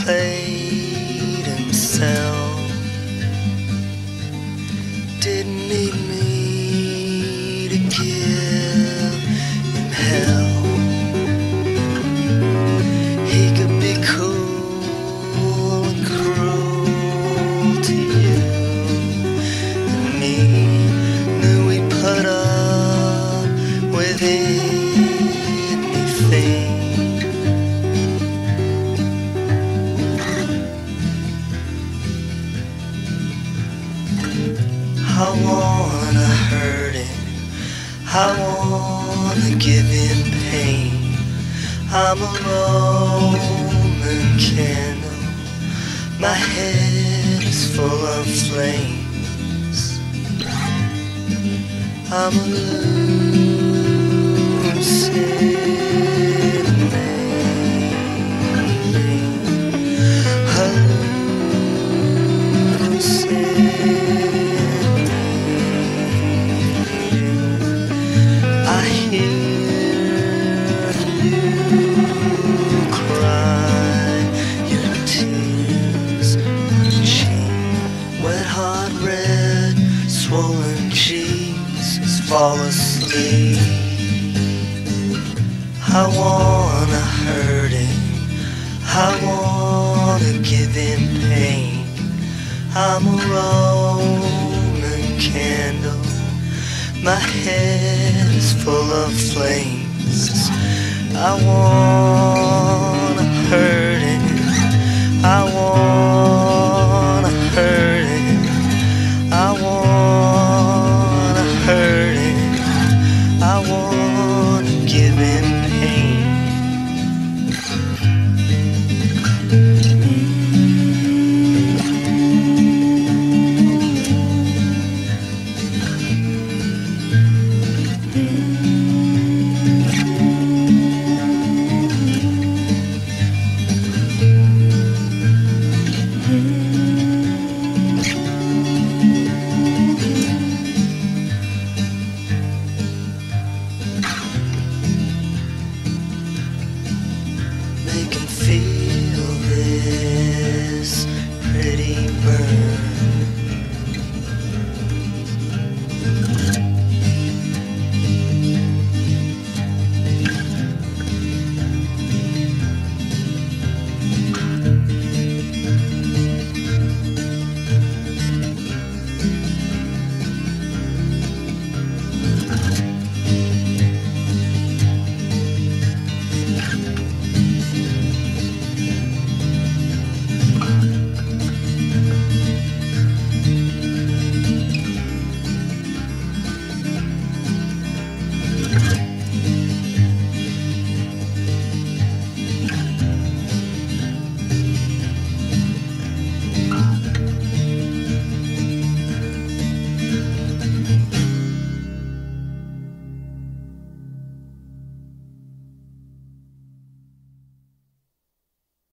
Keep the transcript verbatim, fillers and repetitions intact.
played himself. Didn't need me to give him hell. He could be cool and cruel to you and me. Knew we'd put up with anything. I wanna hurt him, I wanna give him pain. I'm a Roman candle, my head is full of flames. I'm a lucid man, a lucid. Swollen cheeks, fall asleep. I wanna hurt him, I wanna give him pain. I'm a Roman candle, my head is full of flames. I wanna hurt him, I wanna